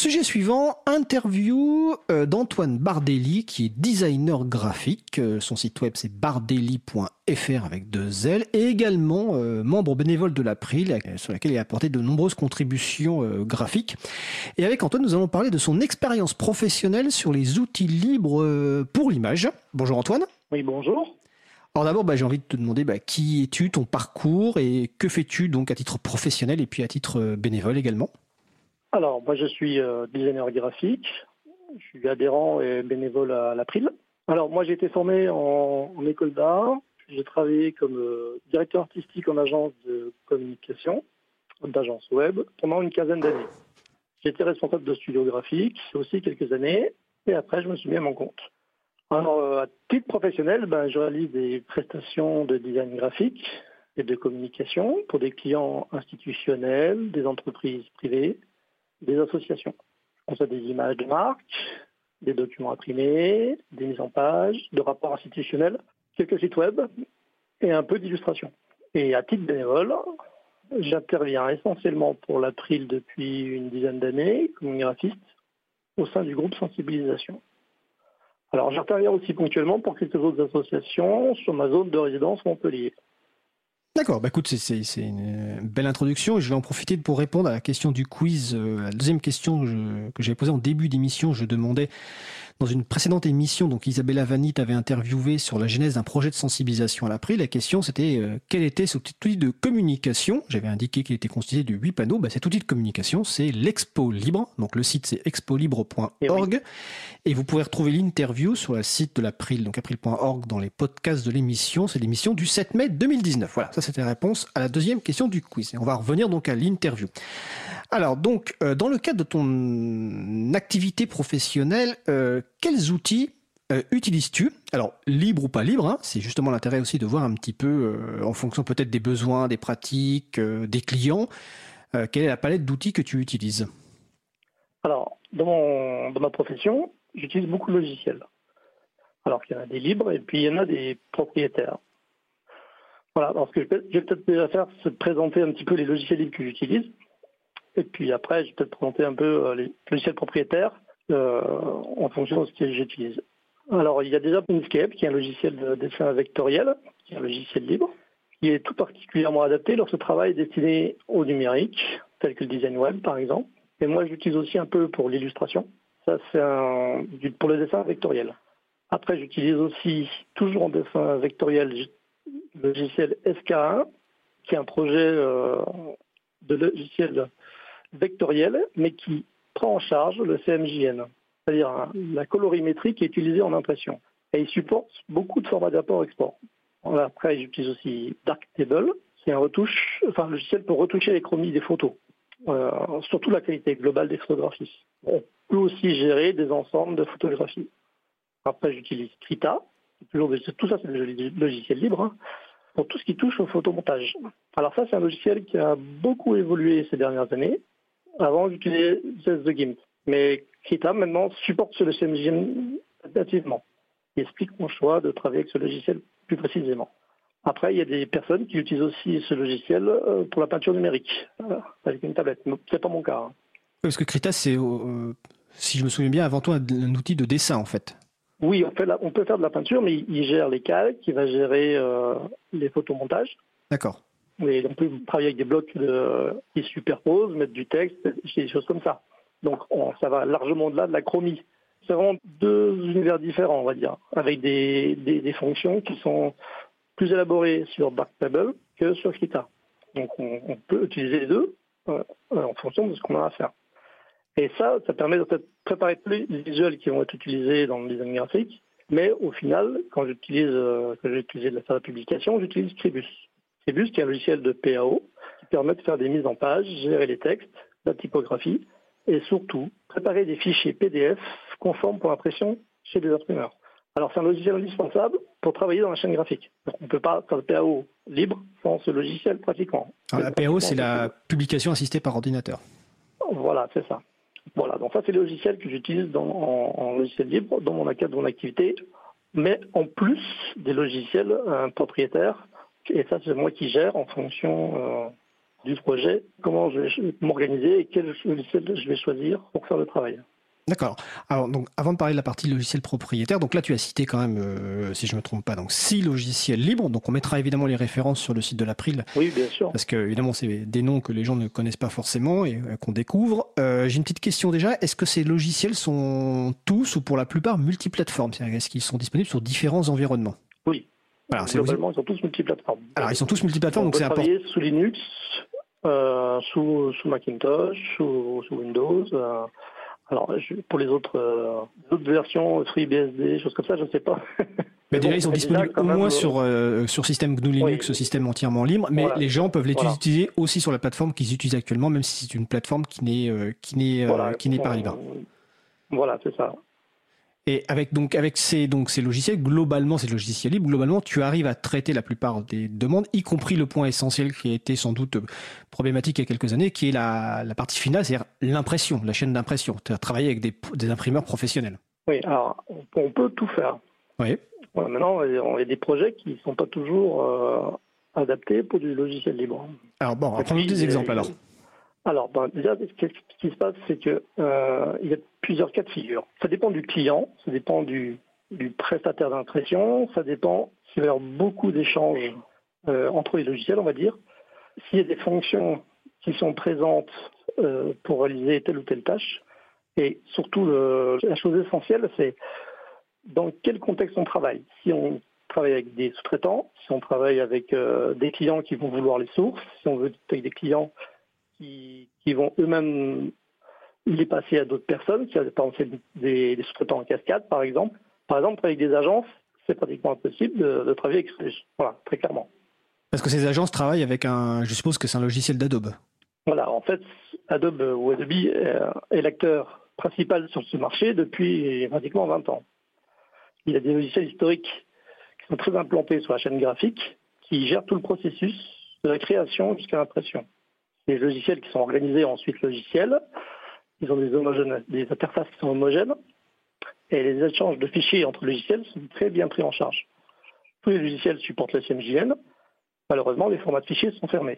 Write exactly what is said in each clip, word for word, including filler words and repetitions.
sujet suivant, interview euh, d'Antoine Bardelli, qui est designer graphique. Euh, son site web, c'est bardelli point f r avec deux L, et également euh, membre bénévole de l'April, euh, sur laquelle il a apporté de nombreuses contributions euh, graphiques. Et avec Antoine, nous allons parler de son expérience professionnelle sur les outils libres euh, pour l'image. Bonjour Antoine. Oui, bonjour. Alors d'abord, bah, j'ai envie de te demander bah, qui es-tu, ton parcours, et que fais-tu donc à titre professionnel et puis à titre euh, bénévole également? Alors, moi, je suis euh, designer graphique. Je suis adhérent et bénévole à l'April. Alors, moi, j'ai été formé en, en école d'art. J'ai travaillé comme euh, directeur artistique en agence de communication, d'agence web, pendant une quinzaine d'années. J'ai été responsable de studio graphique aussi quelques années. Et après, je me suis mis à mon compte. Alors, euh, à titre professionnel, ben, je réalise des prestations de design graphique et de communication pour des clients institutionnels, des entreprises privées, des associations. On fait des images de marque, des documents imprimés, des mises en page, de rapports institutionnels, quelques sites web et un peu d'illustration. Et à titre bénévole, j'interviens essentiellement pour l'April depuis une dizaine d'années comme graphiste au sein du groupe Sensibilisation. Alors j'interviens aussi ponctuellement pour quelques autres associations sur ma zone de résidence Montpellier. D'accord, bah écoute, c'est, c'est, c'est une belle introduction et je vais en profiter pour répondre à la question du quiz. Euh, la deuxième question que, je, que j'avais posée en début d'émission, je demandais dans une précédente émission, donc Isabella Vanni t'avait interviewé sur la genèse d'un projet de sensibilisation à l'April. La question c'était euh, quel était cet outil de communication? J'avais indiqué qu'il était constitué de huit panneaux. Bah, cet outil de communication, c'est l'Expo Libre. Donc le site c'est expo libre point org. Et, oui. Et vous pourrez retrouver l'interview sur le site de l'April, donc april point org, dans les podcasts de l'émission. C'est l'émission du sept mai deux mille dix-neuf. Voilà, ça c'était la réponse à la deuxième question du quiz. Et on va revenir donc à l'interview. Alors donc, euh, dans le cadre de ton activité professionnelle, euh, quels outils euh, utilises-tu? Alors, libre ou pas libre, hein, c'est justement l'intérêt aussi de voir un petit peu, euh, en fonction peut-être des besoins, des pratiques, euh, des clients, euh, quelle est la palette d'outils que tu utilises? Alors, dans, mon, dans ma profession, j'utilise beaucoup de logiciels. Alors qu'il y en a des libres et puis il y en a des propriétaires. Voilà, alors ce que je vais, je vais peut-être déjà faire, c'est présenter un petit peu les logiciels libres que j'utilise. Et puis après, je vais peut-être présenter un peu les logiciels propriétaires euh, en fonction de ce que j'utilise. Alors, il y a déjà Inkscape, qui est un logiciel de dessin vectoriel, qui est un logiciel libre, qui est tout particulièrement adapté lorsque ce travail est destiné au numérique, tel que le design web, par exemple. Et moi, j'utilise aussi un peu pour l'illustration. Ça, c'est un, pour le dessin vectoriel. Après, j'utilise aussi, toujours en dessin vectoriel, le logiciel S K un, qui est un projet euh, de logiciel vectoriel, mais qui prend en charge le C M J N, c'est-à-dire hein, la colorimétrie qui est utilisée en impression. Et il supporte beaucoup de formats d'import-export. Après, j'utilise aussi Darktable, qui est un retouche, enfin, un logiciel pour retoucher les chromis des photos, euh, surtout la qualité globale des photographies. On peut aussi gérer des ensembles de photographies. Après, j'utilise Krita, toujours de, tout ça c'est des logiciels libres, hein, pour tout ce qui touche au photomontage. Alors ça, c'est un logiciel qui a beaucoup évolué ces dernières années. Avant, j'utilisais The Gimp. Mais Krita, maintenant, supporte ce C M J N nativement. Il explique mon choix de travailler avec ce logiciel plus précisément. Après, il y a des personnes qui utilisent aussi ce logiciel pour la peinture numérique, avec une tablette. Mais c'est pas mon cas. Hein. Parce que Krita, c'est, euh, si je me souviens bien, avant tout un, un outil de dessin, en fait. Oui, on, fait la, on peut faire de la peinture, mais il, il gère les calques, il va gérer euh, les photomontages. D'accord. Et on peut travailler avec des blocs de, qui se superposent, mettre du texte, des choses comme ça. Donc on, ça va largement au-delà de la chromie. C'est vraiment deux univers différents, on va dire, avec des, des, des fonctions qui sont plus élaborées sur Darktable que sur Krita. Donc on, on peut utiliser les deux euh, en fonction de ce qu'on a à faire. Et ça, ça permet de préparer tous les visuels qui vont être utilisés dans le design graphique. Mais au final, quand j'utilise, euh, quand j'utilise la faire la publication, j'utilise Scribus. Scribus, qui est un logiciel de P A O, qui permet de faire des mises en page, gérer les textes, la typographie, et surtout, préparer des fichiers P D F conformes pour impression chez les imprimeurs. Alors, c'est un logiciel indispensable pour travailler dans la chaîne graphique. Donc, on ne peut pas faire le P A O libre sans ce logiciel pratiquement. Alors, la P A O, c'est la publication assistée par ordinateur. Voilà, c'est ça. Voilà, donc ça, c'est le logiciel que j'utilise dans, en, en logiciel libre dans mon cadre de mon activité, mais en plus des logiciels euh, propriétaires, et ça, c'est moi qui gère en fonction, euh, du projet, comment je vais m'organiser et quel logiciel je vais choisir pour faire le travail. D'accord. Alors, donc, avant de parler de la partie logiciel propriétaire, donc là, tu as cité quand même, euh, si je ne me trompe pas, donc six logiciels libres. Donc, on mettra évidemment les références sur le site de l'April. Oui, bien sûr. Parce que, évidemment, c'est des noms que les gens ne connaissent pas forcément et euh, qu'on découvre. Euh, j'ai une petite question déjà. Est-ce que ces logiciels sont tous ou pour la plupart multiplateformes? C'est-à-dire, est-ce qu'ils sont disponibles sur différents environnements? Oui. Alors, globalement, ils sont tous multiplateformes. Alors, ils sont tous multiplateformes, on donc c'est important. travailler sous Linux, euh, sous, sous Macintosh, sous, sous Windows. Euh, alors, je, pour les autres, euh, autres versions, FreeBSD, choses comme ça, je ne sais pas. Mais déjà, bon, ils sont déjà, disponibles au même, moins euh, sur, euh, sur système G N U Linux, oui. système entièrement libre, mais Voilà. les gens peuvent les Voilà. utiliser aussi sur la plateforme qu'ils utilisent actuellement, même si c'est une plateforme qui n'est euh, qui n'est euh, Voilà. qui n'est pas libre. Voilà, c'est ça. Et avec donc avec ces donc ces logiciels, globalement ces logiciels libres, globalement tu arrives à traiter la plupart des demandes, y compris le point essentiel qui a été sans doute problématique il y a quelques années, qui est la, la partie finale, c'est-à-dire l'impression, la chaîne d'impression. Tu as travaillé avec des, des imprimeurs professionnels. Oui, alors on peut tout faire. Oui. Voilà, maintenant, il y a des projets qui ne sont pas toujours euh, adaptés pour du logiciel libre. Alors bon, prends-nous des exemples alors. Alors, ben, déjà, ce qui se passe, c'est qu'il euh, y a plusieurs cas de figure. Ça dépend du client, ça dépend du, du prestataire d'impression, ça dépend s'il va y avoir beaucoup d'échanges euh, entre les logiciels, on va dire. S'il y a des fonctions qui sont présentes euh, pour réaliser telle ou telle tâche. Et surtout, le, la chose essentielle, c'est dans quel contexte on travaille. Si on travaille avec des sous-traitants, si on travaille avec euh, des clients qui vont vouloir les sources, si on veut avec des clients Qui, qui vont eux-mêmes les passer à d'autres personnes, qui par exemple des, des sous-traitants en cascade, par exemple. Par exemple, avec des agences, c'est pratiquement impossible de, de travailler avec ce. Voilà, très clairement. Parce que ces agences travaillent avec un, je suppose que c'est un logiciel d'Adobe. Voilà, en fait, Adobe ou Adobe est l'acteur principal sur ce marché depuis pratiquement vingt ans. Il y a des logiciels historiques qui sont très implantés sur la chaîne graphique, qui gèrent tout le processus de la création jusqu'à l'impression. Les logiciels qui sont organisés ensuite logiciels, ils ont des, homogènes, des interfaces qui sont homogènes, et les échanges de fichiers entre logiciels sont très bien pris en charge. Tous les logiciels supportent le C M J N, malheureusement les formats de fichiers sont fermés.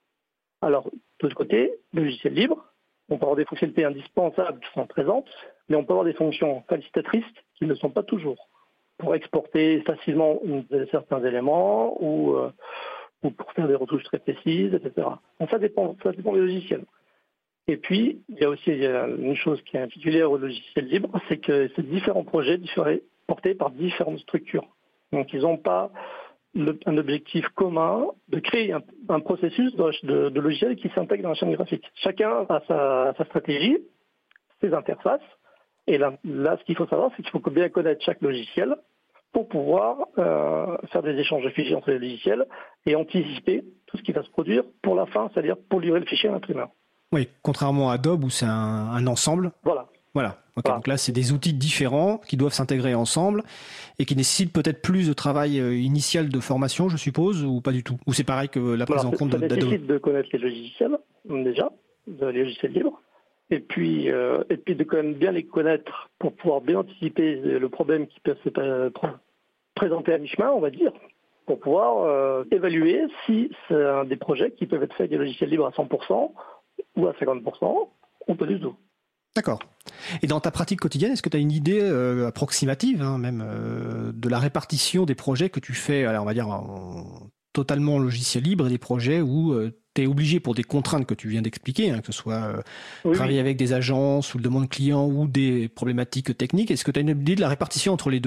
Alors, de l'autre côté, le logiciel libre, on peut avoir des fonctionnalités indispensables qui sont présentes, mais on peut avoir des fonctions facilitatrices qui ne le sont pas toujours, pour exporter facilement certains éléments ou... Euh, ou pour faire des retouches très précises, et cetera. Donc ça dépend, ça dépend des logiciels. Et puis, il y a aussi une chose qui est particulière au logiciel libre, c'est que ces différents projets différés, portés par différentes structures. Donc ils n'ont pas le, un objectif commun de créer un, un processus de, de, de logiciel qui s'intègre dans la chaîne graphique. Chacun a sa, sa stratégie, ses interfaces, et là, là ce qu'il faut savoir, c'est qu'il faut bien connaître chaque logiciel pour pouvoir euh, faire des échanges de fichiers entre les logiciels et anticiper tout ce qui va se produire pour la fin, c'est-à-dire pour livrer le fichier à l'imprimeur. Oui, contrairement à Adobe où c'est un, un ensemble. Voilà. Voilà. Okay, voilà. Donc là, c'est des outils différents qui doivent s'intégrer ensemble et qui nécessitent peut-être plus de travail initial de formation, je suppose, ou pas du tout. Ou c'est pareil que la prise Alors, en compte d'Adobe. Ça nécessite de connaître les logiciels, déjà, les logiciels libres, et puis, euh, et puis de quand même bien les connaître pour pouvoir bien anticiper le problème qui peut se présenter à mi-chemin, on va dire, pour pouvoir euh, évaluer si c'est un des projets qui peuvent être faits avec des logiciels libres à cent pour cent ou à cinquante pour cent, ou pas du tout. D'accord. Et dans ta pratique quotidienne, est-ce que tu as une idée euh, approximative, hein, même, euh, de la répartition des projets que tu fais, alors on va dire, en totalement logiciel libre, et des projets où euh, tu es obligé pour des contraintes que tu viens d'expliquer, hein, que ce soit euh, oui, travailler oui. avec des agences ou le demande client ou des problématiques techniques, est-ce que tu as une idée de la répartition entre les deux ?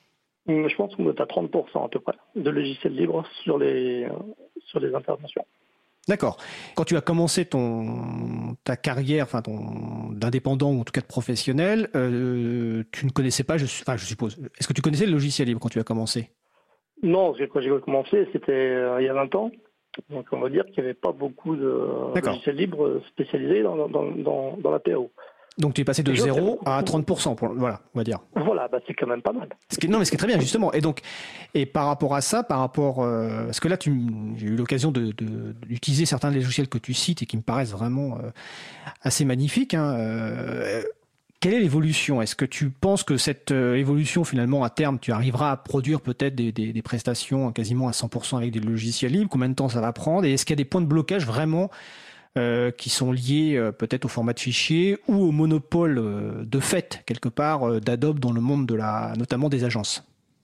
Je pense qu'on est à trente pour cent à peu près de logiciels libres sur les, sur les interventions. D'accord. Quand tu as commencé ton, ta carrière enfin ton, d'indépendant ou en tout cas de professionnel, euh, tu ne connaissais pas, je, enfin, je suppose, est-ce que tu connaissais le logiciel libre quand tu as commencé ? Non, quand j'ai commencé, c'était euh, il y a vingt ans. Donc on va dire qu'il n'y avait pas beaucoup de D'accord. logiciels libres spécialisés dans, dans, dans, dans la P A O. Donc tu es passé de zéro à trente pour cent, pour, voilà, on va dire. Voilà, bah c'est quand même pas mal. Ce qui, non, mais ce qui est très bien, justement. Et donc, et par rapport à ça, par rapport, euh, parce que là, tu, j'ai eu l'occasion de, de, d'utiliser certains des logiciels que tu cites et qui me paraissent vraiment euh, assez magnifiques. Hein, euh, Quelle est l'évolution? Est-ce que tu penses que cette euh, évolution, finalement, à terme, tu arriveras à produire peut-être des, des, des prestations quasiment à cent pour cent avec des logiciels libres? Combien de temps ça va prendre? Et est-ce qu'il y a des points de blocage vraiment euh, qui sont liés euh, peut-être au format de fichier ou au monopole euh, de fait, quelque part, euh, d'Adobe dans le monde de la, notamment des agences?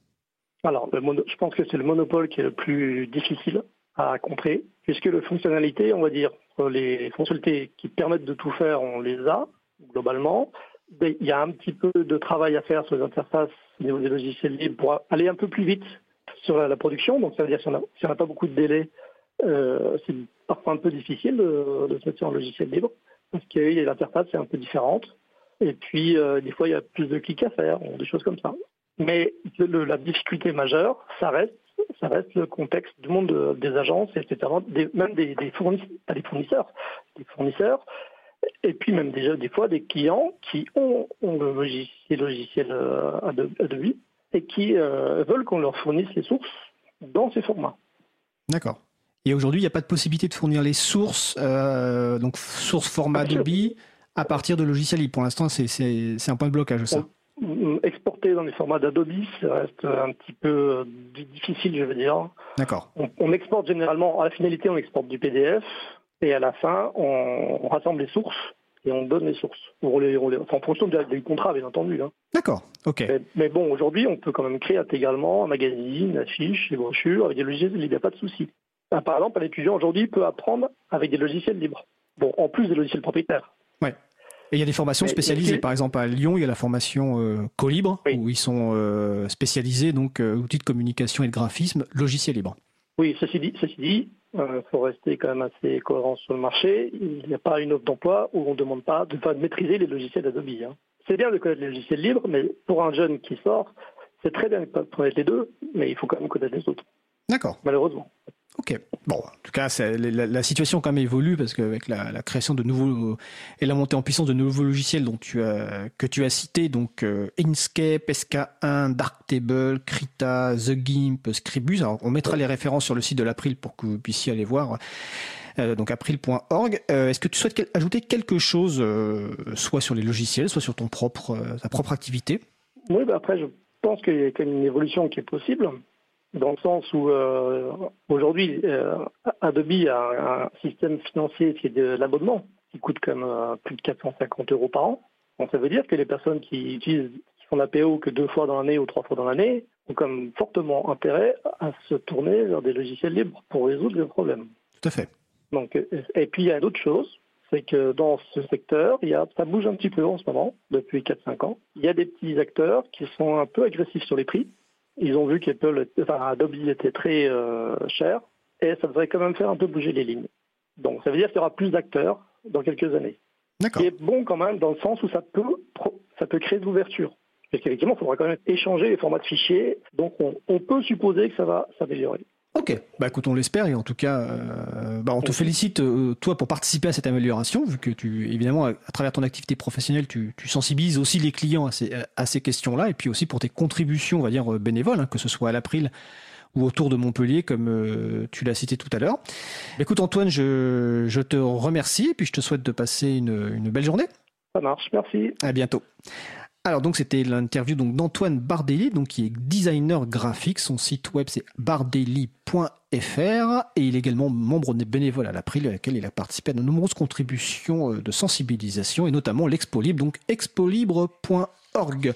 Alors, le mono, je pense que c'est le monopole qui est le plus difficile à contrer, puisque les fonctionnalités, on va dire, les fonctionnalités qui permettent de tout faire, on les a, globalement. Il y a un petit peu de travail à faire sur les interfaces au niveau des logiciels libres pour aller un peu plus vite sur la, la production. Donc ça veut dire que si on n'a si pas beaucoup de délai, euh, c'est parfois un peu difficile de, de se mettre sur un logiciel libre parce que l'interface est un peu différente. Et puis euh, des fois il y a plus de clics à faire, ou des choses comme ça. Mais le, la difficulté majeure, ça reste, ça reste le contexte du monde de, des agences, et cetera. Des, même des, des fournisseurs, pas des fournisseurs, des fournisseurs. Et puis même déjà des fois des clients qui ont, ont le logiciel, logiciel euh, Adobe et qui euh, veulent qu'on leur fournisse les sources dans ces formats. D'accord. Et aujourd'hui, il n'y a pas de possibilité de fournir les sources, euh, donc source format Adobe, à partir de logiciels libres. Pour l'instant, c'est, c'est, c'est un point de blocage, ça. On, exporter dans les formats d'Adobe, ça reste un petit peu difficile, je veux dire. D'accord. On, on exporte généralement, à la finalité, on exporte du P D F. Et à la fin, on, on rassemble les sources et on donne les sources. On les, on les, en fonction du contrat, bien entendu. Hein. D'accord, ok. Mais, mais bon, aujourd'hui, on peut quand même créer intégralement un magazine, affiches, des brochures avec des logiciels libres, il n'y a pas de souci. Par exemple, un étudiant aujourd'hui peut apprendre avec des logiciels libres. Bon, en plus des logiciels propriétaires. Ouais. Et il y a des formations mais, spécialisées. Par exemple, à Lyon, il y a la formation euh, Colibre, oui. où ils sont euh, spécialisés, donc euh, outils de communication et de graphisme, logiciels libres. Oui, ceci dit, ceci dit, il euh, faut rester quand même assez cohérent sur le marché. Il n'y a pas une offre d'emploi où on ne demande pas de, de maîtriser les logiciels Adobe. Hein. C'est bien de connaître les logiciels libres, mais pour un jeune qui sort, c'est très bien de connaître les deux, mais il faut quand même connaître les autres. D'accord. Malheureusement. Ok. Bon, en tout cas, c'est, la, la situation quand même évolue parce qu'avec la, la création de nouveaux euh, et la montée en puissance de nouveaux logiciels dont tu as, que tu as cités, donc euh, Inkscape, S K un, Darktable, Krita, The Gimp, Scribus. Alors, on mettra les références sur le site de l'April pour que vous puissiez aller voir. Euh, donc april point org. Euh, est-ce que tu souhaites quel, ajouter quelque chose, euh, soit sur les logiciels, soit sur ton propre, euh, ta propre activité? Oui, bah après, je pense qu'il y a quand même une évolution qui est possible. Dans le sens où euh, aujourd'hui, euh, Adobe a un système financier qui est de l'abonnement, qui coûte quand même euh, plus de quatre cent cinquante euros par an. Donc ça veut dire que les personnes qui utilisent, qui font la P O que deux fois dans l'année ou trois fois dans l'année, ont quand même fortement intérêt à se tourner vers des logiciels libres pour résoudre les problèmes. Tout à fait. Donc, et puis il y a d'autres choses, c'est que dans ce secteur, il y a, ça bouge un petit peu en ce moment, depuis quatre cinq ans. Il y a des petits acteurs qui sont un peu agressifs sur les prix. Ils ont vu qu'Apple, enfin, Adobe était très euh, cher et ça devrait quand même faire un peu bouger les lignes. Donc ça veut dire qu'il y aura plus d'acteurs dans quelques années. D'accord. Ce qui est bon quand même dans le sens où ça peut, ça peut créer de l'ouverture. Parce qu'effectivement, il faudra quand même échanger les formats de fichiers. Donc on, on peut supposer que ça va s'améliorer. Ok, bah écoute, on l'espère et en tout cas, euh, bah on te félicite euh, toi pour participer à cette amélioration, vu que tu, évidemment, à, à travers ton activité professionnelle, tu, tu sensibilises aussi les clients à ces, à ces questions-là, et puis aussi pour tes contributions, on va dire bénévoles, hein, que ce soit à l'April ou autour de Montpellier, comme euh, tu l'as cité tout à l'heure. Écoute Antoine, je, je te remercie et puis je te souhaite de passer une, une belle journée. Ça marche, merci. À bientôt. Alors donc c'était l'interview donc d'Antoine Bardelli, donc qui est designer graphique. Son site web c'est bardelli point f r et il est également membre bénévole à l'April, à laquelle il a participé à de nombreuses contributions de sensibilisation et notamment l'Expo Libre, donc expolibre point org.